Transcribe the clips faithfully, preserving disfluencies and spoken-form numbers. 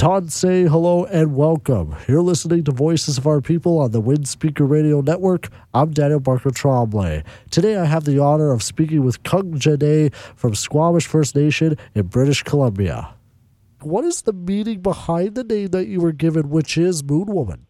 Todd, say hello and welcome. You're listening to Voices of Our People on the Wind Speaker Radio Network. I'm Daniel Barker Trombley. Today I have the honor of speaking with Kung Jade from Squamish First Nation in British Columbia. What is the meaning behind the name that you were given, which is Moon Woman?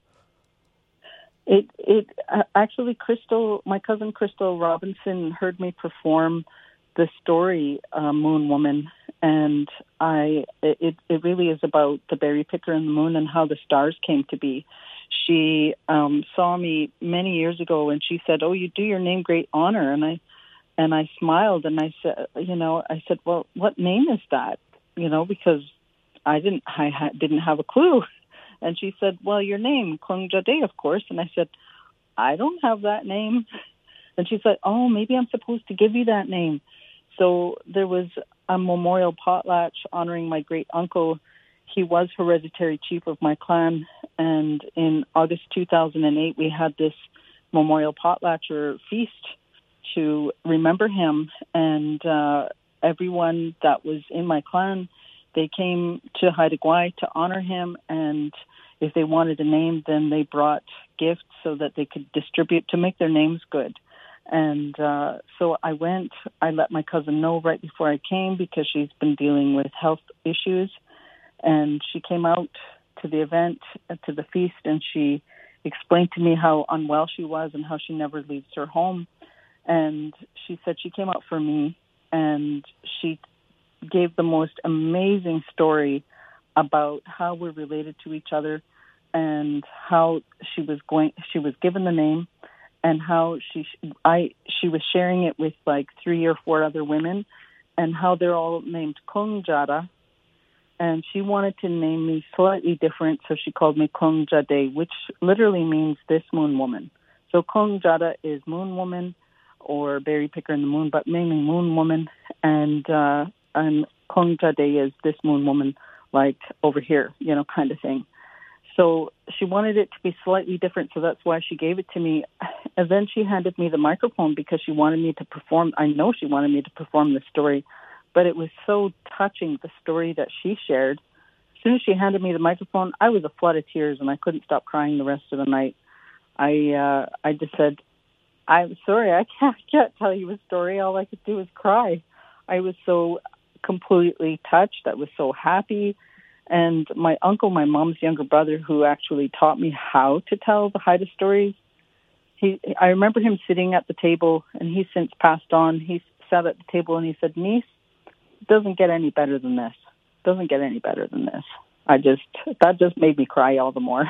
It it uh, actually, Crystal, my cousin Crystal Robinson heard me perform the story uh, Moon Woman, and I it it really is about the berry picker and the moon and how the stars came to be. She um, saw me many years ago, and she said, "Oh, you do your name great honor," and I and I smiled and I said, "You know," I said, "Well, what name is that?" You know, because I didn't I ha- didn't have a clue. And she said, "Well, your name, Kung Jade, of course." And I said, "I don't have that name." And she said, "Oh, maybe I'm supposed to give you that name." So there was a memorial potlatch honoring my great uncle. He was hereditary chief of my clan. And in August two thousand eight, we had this memorial potlatch or feast to remember him. And uh, everyone that was in my clan, they came to Haida Gwaii to honor him. And if they wanted a name, then they brought gifts so that they could distribute to make their names good. And uh, so I went, I let my cousin know right before I came because she's been dealing with health issues. And she came out to the event, uh, to the feast, and she explained to me how unwell she was and how she never leaves her home. And she said she came out for me, and she gave the most amazing story about how we're related to each other and how she was going, she was given the name, and how she, I, she was sharing it with like three or four other women, and how they're all named Kung Jada, and she wanted to name me slightly different, so she called me Kung Jade, which literally means this moon woman. So Kung Jada is moon woman, or berry picker in the moon, but mainly moon woman, and uh, and Kung Jade is this moon woman, like over here, you know, kind of thing. So she wanted it to be slightly different, so that's why she gave it to me. And then she handed me the microphone because she wanted me to perform. I know she wanted me to perform the story, but it was so touching, the story that she shared. As soon as she handed me the microphone, I was a flood of tears, and I couldn't stop crying the rest of the night. I uh, I just said, "I'm sorry, I can't, I can't tell you a story. All I could do was cry." I was so completely touched. I was so happy. And my uncle, my mom's younger brother, who actually taught me how to tell the Haida stories, he, I remember him sitting at the table, and he's since passed on. He sat at the table and he said, "Niece, it doesn't get any better than this. It doesn't get any better than this." I just, that just made me cry all the more.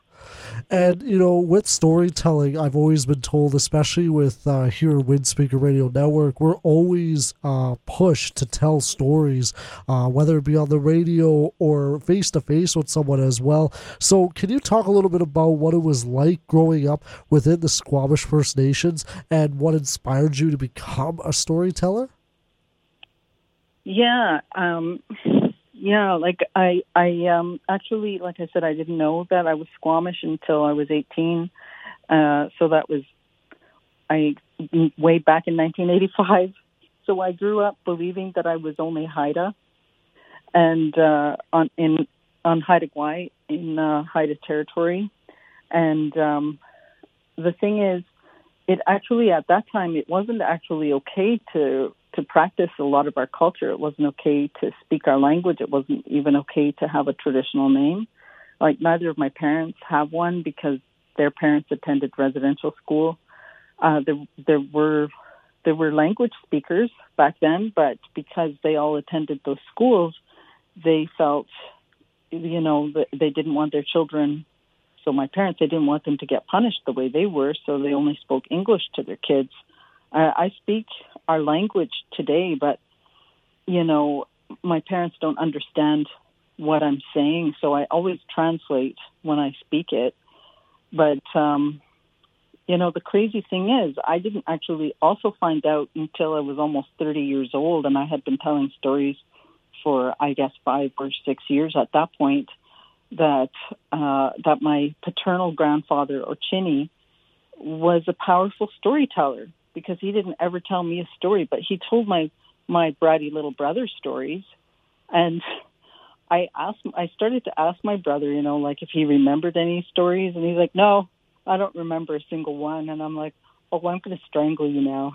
And, you know, with storytelling, I've always been told, especially with uh, here at Wind Speaker Radio Network, we're always uh, pushed to tell stories, uh, whether it be on the radio or face-to-face with someone as well. So can you talk a little bit about what it was like growing up within the Squamish First Nations and what inspired you to become a storyteller? Yeah, um... Yeah, like I, I um, actually, like I said, I didn't know that I was Squamish until I was eighteen. Uh, so that was I way back in nineteen eighty-five. So I grew up believing that I was only Haida, and uh, on in on Haida Gwaii in uh, Haida territory. And um, the thing is, it actually at that time it wasn't actually okay to. to practice a lot of our culture. It wasn't okay to speak our language. It wasn't even okay to have a traditional name. Like neither of my parents have one because their parents attended residential school. Uh, there, there were there were language speakers back then, but because they all attended those schools, they felt, you know, that they didn't want their children. So my parents, they didn't want them to get punished the way they were, so they only spoke English to their kids. Uh, I speak our language today, but, you know, my parents don't understand what I'm saying, so I always translate when I speak it. But, um, you know, the crazy thing is I didn't actually also find out until I was almost thirty years old, and I had been telling stories for, I guess, five or six years at that point, that uh, that my paternal grandfather, Ochini, was a powerful storyteller. Because he didn't ever tell me a story, but he told my, my bratty little brother stories. And I asked, I started to ask my brother, you know, like if he remembered any stories, and he's like, "No, I don't remember a single one." And I'm like, "Oh, well, I'm going to strangle you now."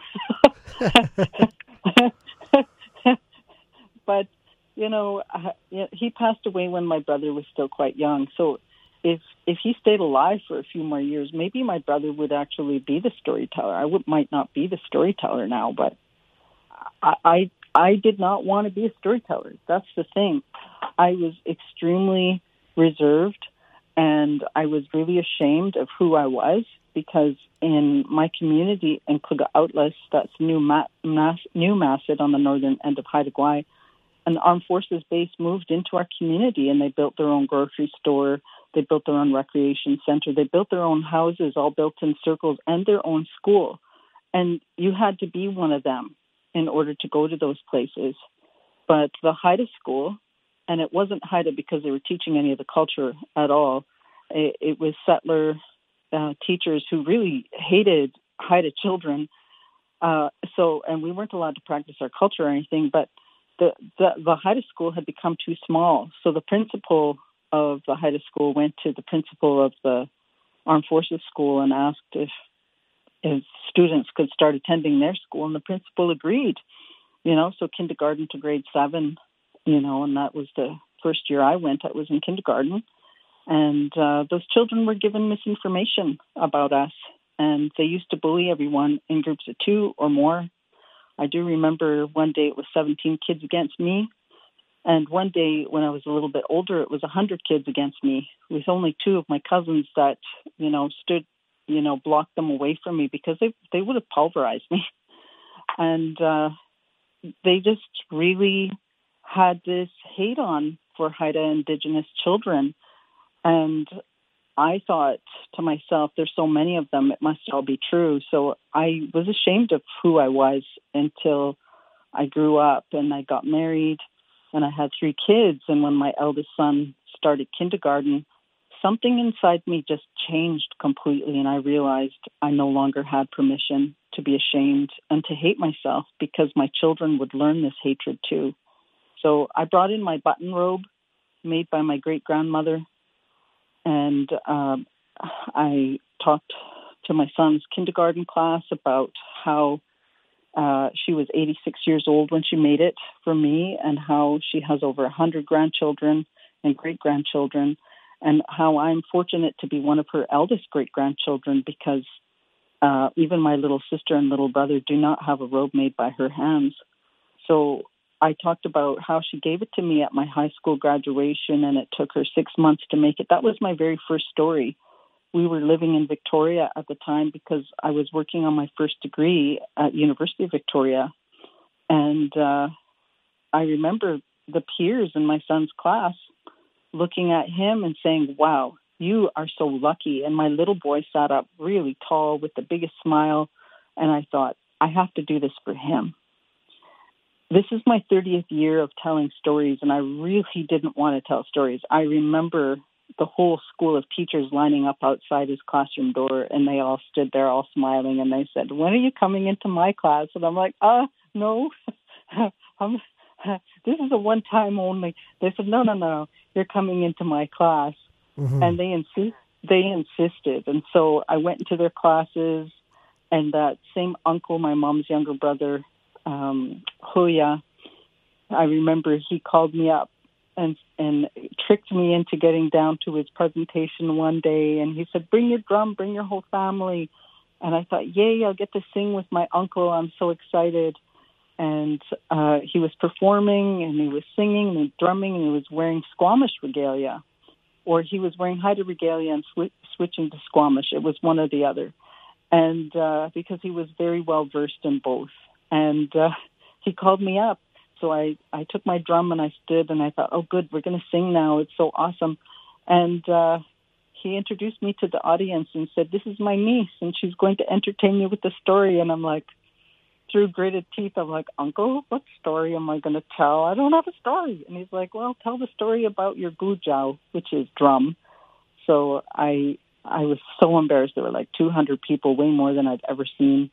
But you know, uh, he passed away when my brother was still quite young. So if if he stayed alive for a few more years, maybe my brother would actually be the storyteller. I would might not be the storyteller now, but I, I I did not want to be a storyteller. That's the thing. I was extremely reserved, and I was really ashamed of who I was, because in my community in Kluga-Outlas, that's New Ma- Mas- New Masset on the northern end of Haida Gwaii, an armed forces base moved into our community, and they built their own grocery store. They built their own recreation center. They built their own houses, all built in circles, and their own school. And you had to be one of them in order to go to those places. But the Haida school, and it wasn't Haida because they were teaching any of the culture at all. It, it was settler uh, teachers who really hated Haida children. Uh, so, and we weren't allowed to practice our culture or anything, but the, the, the Haida school had become too small. So the principal of the Haida school went to the principal of the Armed Forces School and asked if, if students could start attending their school, and the principal agreed. You know, so kindergarten to grade seven, you know, and that was the first year I went. I was in kindergarten. And uh, those children were given misinformation about us. And they used to bully everyone in groups of two or more. I do remember one day it was seventeen kids against me. And one day when I was a little bit older, it was one hundred kids against me, with only two of my cousins that, you know, stood, you know, blocked them away from me, because they, they would have pulverized me. And, uh, they just really had this hate on for Haida Indigenous children. And I thought to myself, there's so many of them, it must all be true. So I was ashamed of who I was until I grew up and I got married and I had three kids. And when my eldest son started kindergarten, something inside me just changed completely. And I realized I no longer had permission to be ashamed and to hate myself, because my children would learn this hatred too. So I brought in my button robe made by my great-grandmother, and um, I talked to my son's kindergarten class about how uh, she was eighty-six years old when she made it for me, and how she has over one hundred grandchildren and great-grandchildren, and how I'm fortunate to be one of her eldest great-grandchildren, because uh, even my little sister and little brother do not have a robe made by her hands. So I talked about how she gave it to me at my high school graduation, and it took her six months to make it. That was my very first story. We were living in Victoria at the time, because I was working on my first degree at University of Victoria. And uh, I remember the peers in my son's class looking at him and saying, "Wow, you are so lucky." And my little boy sat up really tall with the biggest smile. And I thought, I have to do this for him. This is my thirtieth year of telling stories, and I really didn't want to tell stories. I remember the whole school of teachers lining up outside his classroom door, and they all stood there all smiling, and they said, "When are you coming into my class?" And I'm like, uh, no, I'm, this is a one-time only. They said, no, no, no, you're coming into my class. Mm-hmm. And they insist, they insisted. And so I went into their classes, and that same uncle, my mom's younger brother, um, Hoya, I remember he called me up and and tricked me into getting down to his presentation one day. And he said, "Bring your drum, bring your whole family." And I thought, yay, I'll get to sing with my uncle. I'm so excited. And uh, he was performing, and he was singing, and he was drumming, and he was wearing Squamish regalia. Or he was wearing Haida regalia and sw- switching to Squamish. It was one or the other. And uh, because he was very well versed in both. And uh, he called me up. So I, I took my drum and I stood, and I thought, oh, good, we're going to sing now. It's so awesome. And uh, he introduced me to the audience and said, "This is my niece, and she's going to entertain you with the story." And I'm like, through gritted teeth, I'm like, "Uncle, what story am I going to tell? I don't have a story." And he's like, "Well, tell the story about your gujau," which is drum. So I I was so embarrassed. There were like two hundred people, way more than I'd ever seen.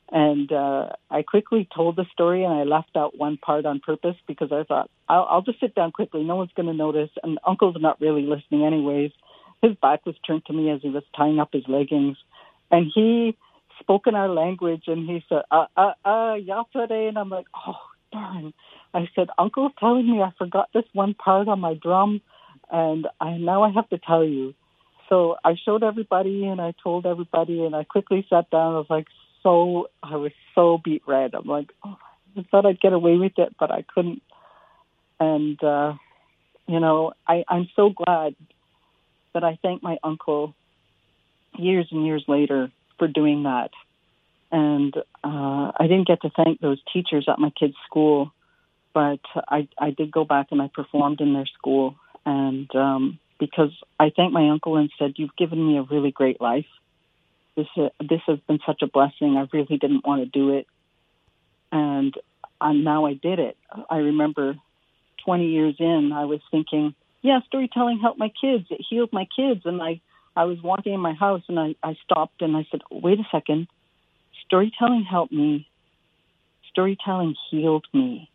And uh, I quickly told the story, and I left out one part on purpose because I thought, I'll, I'll just sit down quickly. No one's going to notice. And Uncle's not really listening anyways. His back was turned to me as he was tying up his leggings. And he spoke in our language, and he said, uh, uh, uh, Yapare. And I'm like, oh, darn. I said, Uncle's telling me I forgot this one part on my drum, and I now I have to tell you. So I showed everybody, and I told everybody, and I quickly sat down. I was like, so I was so beat red. I'm like, oh, I thought I'd get away with it, but I couldn't. And, uh, you know, I, I'm so glad that I thank my uncle years and years later for doing that. And uh, I didn't get to thank those teachers at my kids' school, but I, I did go back and I performed in their school. And um, because I thanked my uncle and said, you've given me a really great life. This uh, this has been such a blessing. I really didn't want to do it. And uh, now I did it. I remember twenty years in, I was thinking, yeah, storytelling helped my kids. It healed my kids. And I, I was walking in my house, and I, I stopped and I said, wait a second. Storytelling helped me. Storytelling healed me.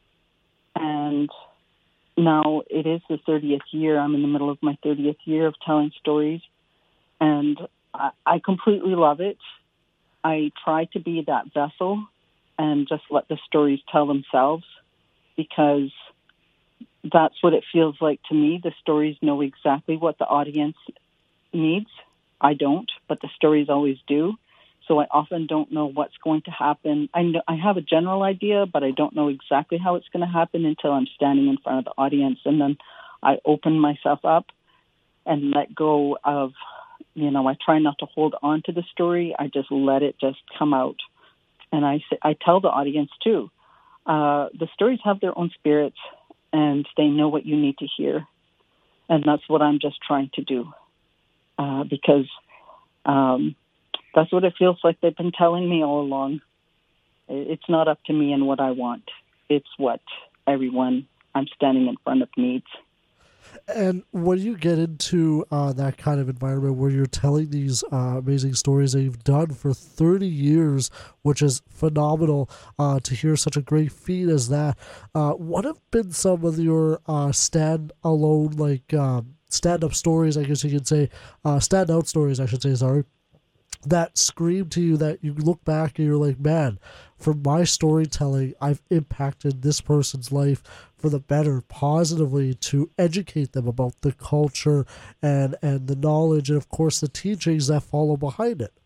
And now it is the thirtieth year. I'm in the middle of my thirtieth year of telling stories. And I, I completely love it. I try to be that vessel and just let the stories tell themselves, because that's what it feels like to me. The stories know exactly what the audience needs. I don't, but the stories always do. So I often don't know what's going to happen. I know, I have a general idea, but I don't know exactly how it's going to happen until I'm standing in front of the audience. And then I open myself up and let go of, you know, I try not to hold on to the story. I just let it just come out. And I, I tell the audience, too, uh, the stories have their own spirits, and they know what you need to hear. And that's what I'm just trying to do, uh, because um, that's what it feels like they've been telling me all along. It's not up to me and what I want. It's what everyone I'm standing in front of needs. And when you get into uh, that kind of environment where you're telling these uh, amazing stories that you've done for thirty years, which is phenomenal uh, to hear such a great feat as that, uh, what have been some of your uh, stand-alone, like um, stand-up stories, I guess you could say, uh, stand-out stories, I should say, sorry, that scream to you that you look back and you're like, man, from my storytelling, I've impacted this person's life for the better, positively, to educate them about the culture and, and the knowledge and, of course, the teachings that follow behind it.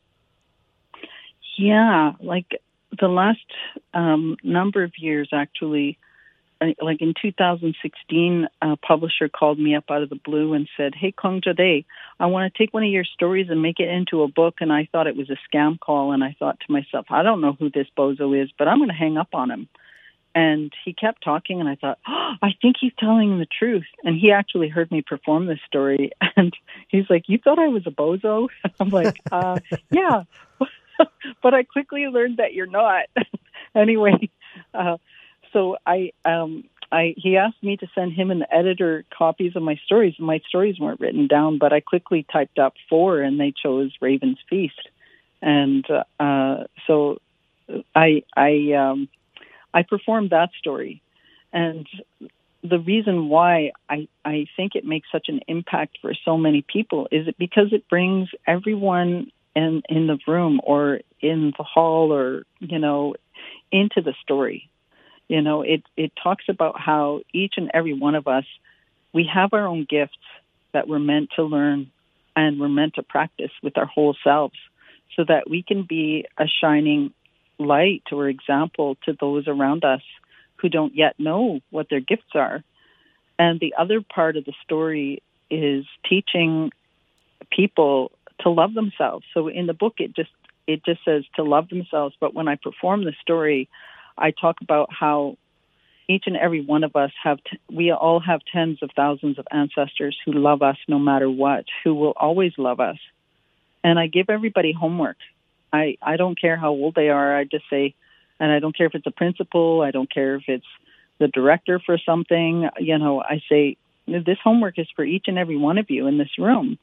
Yeah, like the last um, number of years, actually, like in two thousand sixteen, a publisher called me up out of the blue and said, hey, Kong Jade, I want to take one of your stories and make it into a book. And I thought it was a scam call. And I thought to myself, I don't know who this bozo is, but I'm going to hang up on him. And he kept talking, and I thought, oh, I think he's telling the truth. And he actually heard me perform this story. And he's like, you thought I was a bozo? I'm like, uh, yeah. But I quickly learned that you're not. Anyway, uh, so I, um, I, he asked me to send him and the editor copies of my stories. My stories weren't written down, but I quickly typed up four, and they chose Raven's Feast. And uh, so I, I, um, I performed that story. And the reason why I, I think it makes such an impact for so many people is it because it brings everyone in, in the room or in the hall or, you know, into the story. You know, it, it talks about how each and every one of us, we have our own gifts that we're meant to learn and we're meant to practice with our whole selves so that we can be a shining light or example to those around us who don't yet know what their gifts are. And the other part of the story is teaching people to love themselves. So in the book, it just it just says to love themselves. But when I perform the story, I talk about how each and every one of us have, t- we all have tens of thousands of ancestors who love us no matter what, who will always love us. And I give everybody homework. I, I don't care how old they are. I just say, and I don't care if it's a principal, I don't care if it's the director for something, you know, I say, this homework is for each and every one of you in this room.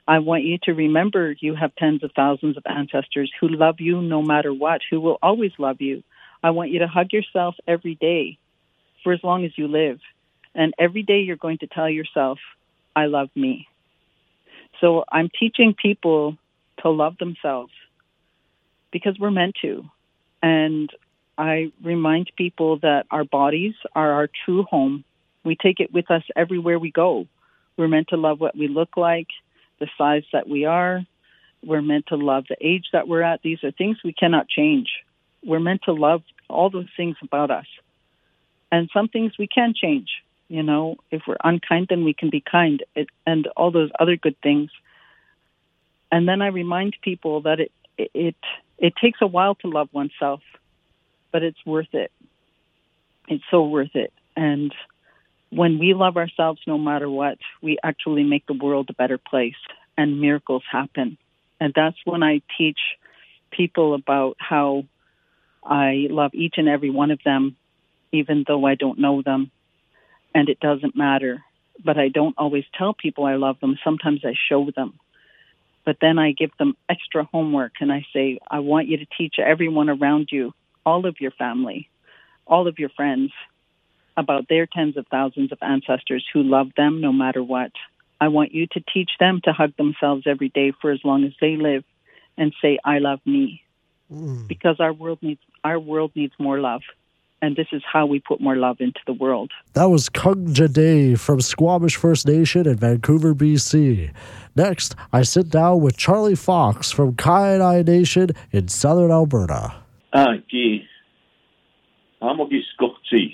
I want you to remember you have tens of thousands of ancestors who love you no matter what, who will always love you. I want you to hug yourself every day for as long as you live. And every day you're going to tell yourself, I love me. So I'm teaching people to love themselves because we're meant to. And I remind people that our bodies are our true home. We take it with us everywhere we go. We're meant to love what we look like, the size that we are. We're meant to love the age that we're at. These are things we cannot change. We're meant to love all those things about us. And some things we can change. You know, if we're unkind, then we can be kind, it, and all those other good things. And then I remind people that it, it it it takes a while to love oneself, but it's worth it. It's so worth it. And when we love ourselves no matter what, we actually make the world a better place, and miracles happen. And that's when I teach people about how I love each and every one of them, even though I don't know them. And it doesn't matter. But I don't always tell people I love them. Sometimes I show them. But then I give them extra homework and I say, I want you to teach everyone around you, all of your family, all of your friends, about their tens of thousands of ancestors who love them no matter what. I want you to teach them to hug themselves every day for as long as they live and say, I love me. Mm. Because our world needs our world needs more love. And this is how we put more love into the world. That was Kung Jade from Squamish First Nation in Vancouver, B C. Next, I sit down with Charlie Fox from Kainai Nation in southern Alberta. Ah, ki amogi skokti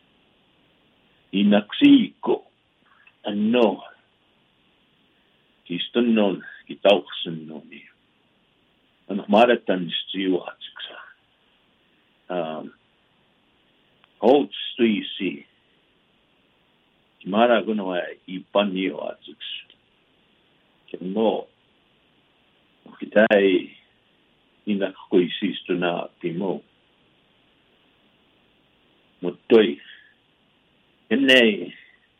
inaksiko anno ki stunnon ki tauxen noni an maratan stiwatsa um Old Stuisi, Mara Gunoa, Ipanio Atix, Kemo, Kitai, Ina Kuisis to na Timo, Mutoi, Ene,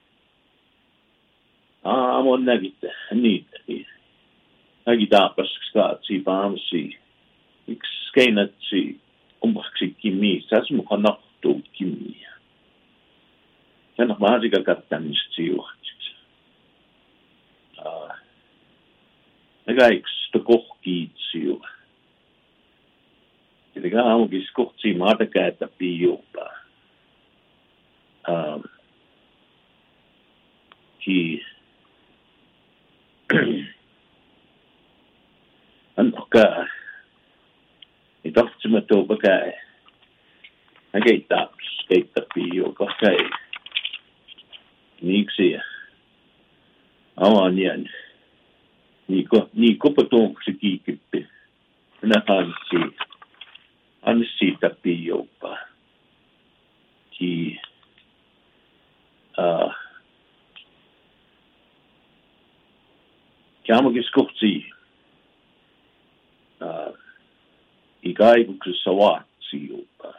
Amon Nagita, Need, Agidapas, Scotsi, Bamsi, Xkanatsi, Umbaxi Kimi, Sasmukanok. To Kimi. Kan nog maar ik had dan stuur. Ah. Ik ga ik stuk kokkie stuur. Ik ga ook eens kokkie maar dat gaat dat bio pa. Um. Ki. En ook. Ik dacht ze met op elkaar. I get that skate the bio okay. Nixie. Oh onion. Nico Nico Paton Siki na fancy. Ansi the bio pa. Ki uh Kamo giskotsi. Uh Igai kusawat si pa.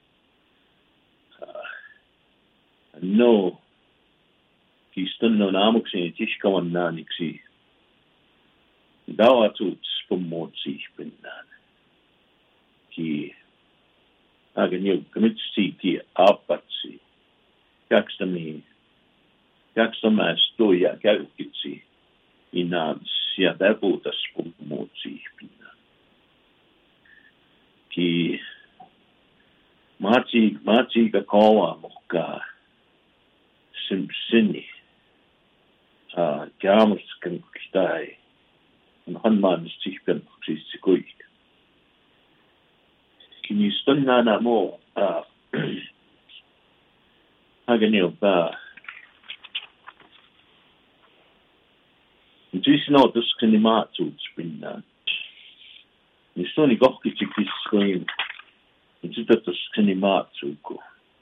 No, ki stunno namuksin tishkawan naniksi. Dawa tuts pomotsi pinnan. Ki aganyo kamitsi ki apatsi. Kakstami kakstama stoja kalkitsi. Inan sia davutas pomotsi pinnan. Ki Machi Machi kakawa moka Simpsoni. Ah, Gamus kan kistai. En hanman stichten krisikui. Kini stunna na mo ah haganil ba. Intuition dus kan ma tu spinna. Ni stoni gokki tikiskuin. Intuitus kan ma tu ko.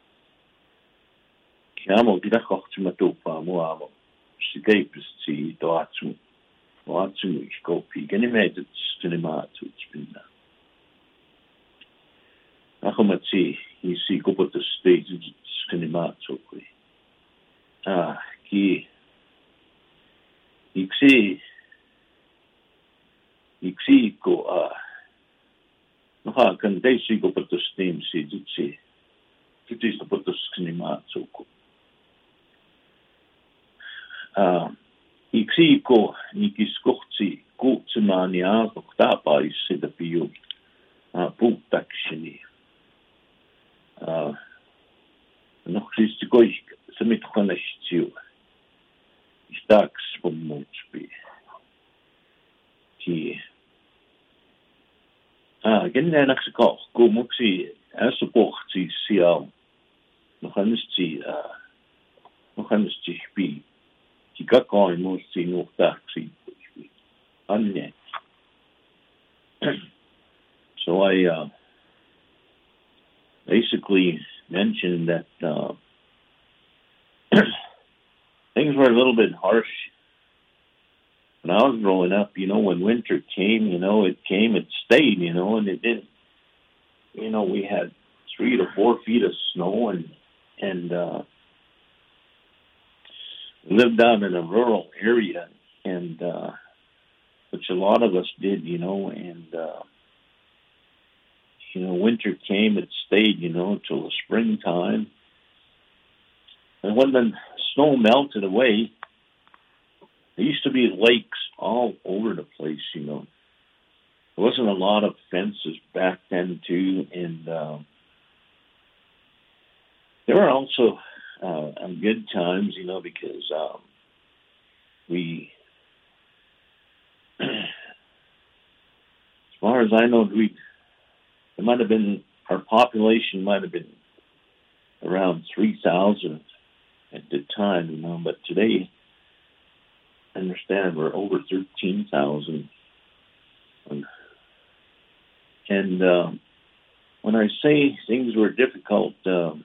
Amo di da kocht ma topa mo amo. Si gapes si do atu. O atu ich kopi. Gani me dit cinema tu spinna. Ako mati i si gopo to stage cinema tu kui. Ah, ki iksi iksiko a no ha kan deisiko patus team si ditsi ditsi patus knimatsuko a iksiko nikiskohtsi kuutsimani a tapai sitä piu a puutakseni a no siis koi se mit khanastiu istaks pommutspi ki ah genne nakse ko ko muksi asuporti sia no khanasti a no khanasti bi ki kakoi musti no taksi anne so I uh, basically mentioned that uh, things were a little bit harsh when I was growing up. You know, when winter came, you know, it came, it stayed, you know, and it didn't. You know, we had three to four feet of snow, and and uh, lived out in a rural area, and uh, which a lot of us did, you know, and. Uh, You know, winter came, it stayed, you know, till the springtime. And when the snow melted away, there used to be lakes all over the place, you know. There wasn't a lot of fences back then, too. And uh, there were also uh, good times, you know, because um, we, as far as I know, we It might have been, our population might have been around three thousand at the time, you know, but today, I understand we're over thirteen thousand. And, and uh, when I say things were difficult, um,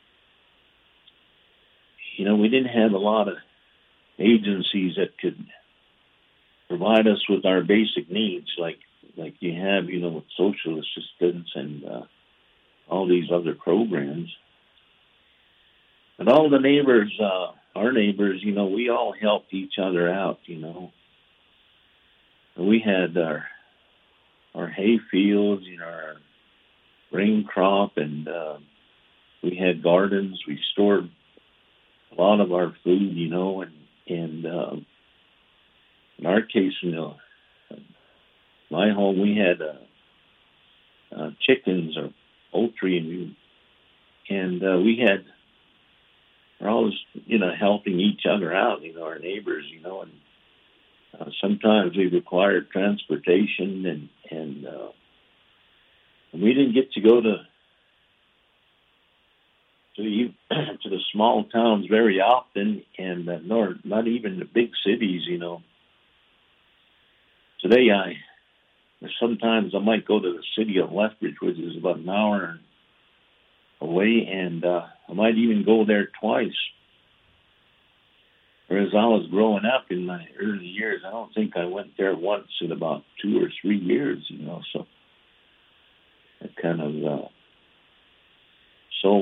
you know, we didn't have a lot of agencies that could provide us with our basic needs, like like you have, you know, with social assistance and uh, all these other programs. But all the neighbors, uh, our neighbors, you know, we all helped each other out, you know. We had our our hay fields, you know, our grain crop, and uh, we had gardens. We stored a lot of our food, you know, and, and uh, in our case, you know, my home, we had uh, uh, chickens or poultry, and we, and uh, we had, we're always, you know, helping each other out, you know, our neighbors, you know, and uh, sometimes we required transportation, and and, uh, and we didn't get to go to to the, to the small towns very often, and uh, nor not even the big cities, you know. Today, I. Sometimes I might go to the city of Lethbridge, which is about an hour away, and uh, I might even go there twice. Whereas I was growing up in my early years, I don't think I went there once in about two or three years, you know, so that kind of, uh, so,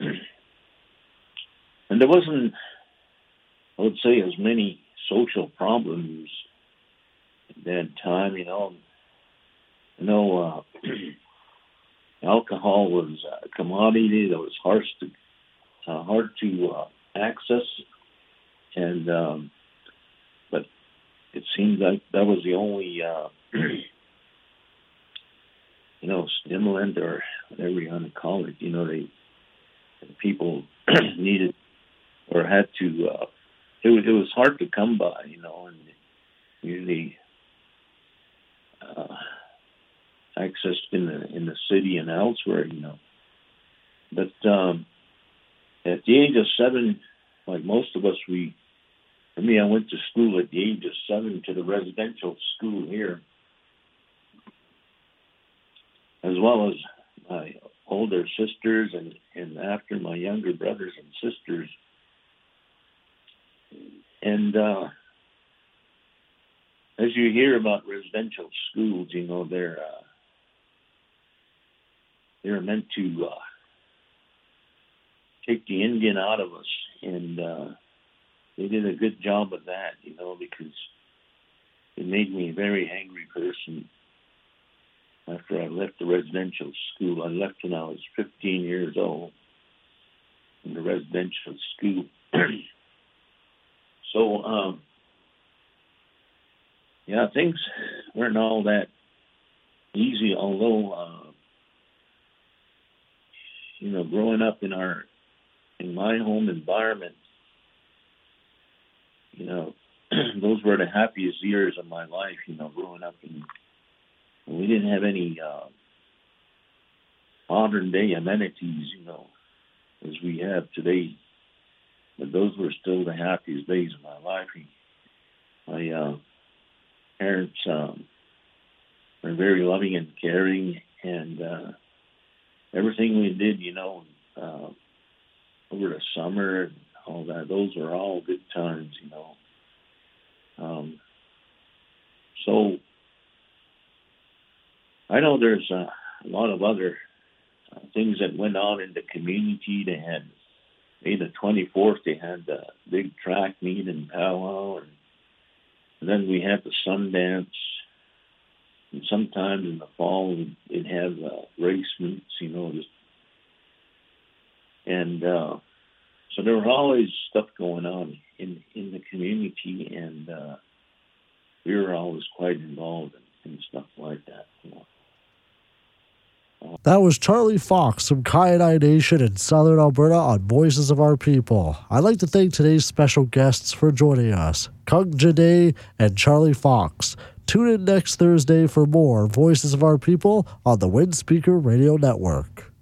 and there wasn't, I would say, as many social problems at that time, you know. You know, uh, alcohol was a commodity that was hard to uh, hard to uh, access, and um, but it seemed like that was the only uh, you know, stimulant or whatever you want to call it. You know, they people needed or had to. Uh, it was it was hard to come by, you know, and usually. Uh, accessed in the in the city and elsewhere, you know. But um, at the age of seven, like most of us, we, for me, I went to school at the age of seven to the residential school here, as well as my older sisters and, and after my younger brothers and sisters. And uh, as you hear about residential schools, you know, they're uh, they're meant to uh, take the Indian out of us, and uh, they did a good job of that, you know, because it made me a very angry person after I left the residential school. I left when I was fifteen years old in the residential school. so, um, yeah, things weren't all that easy, although, uh, you know, growing up in our, in my home environment, you know, those were the happiest years of my life, you know, growing up in, we didn't have any uh, modern day amenities, you know, as we have today. But those were still the happiest days of my life. My uh, parents um, were very loving and caring, and uh, everything we did, you know, uh, over the summer and all that, those were all good times, you know. Um, so I know there's uh, a lot of other uh, things that went on in the community. They had May the twenty-fourth, they had the big track meet in Powwow, and, and then we had the Sundance. And sometimes in the fall, we'd have uh, race meets, you know, just, and uh, so there was always stuff going on in, in the community, and uh, we were always quite involved in, in stuff like that, you know. That was Charlie Fox from Kainai Nation in Southern Alberta on Voices of Our People. I'd like to thank today's special guests for joining us, Kung Janae and Charlie Fox. Tune in next Thursday for more Voices of Our People on the Windspeaker Radio Network.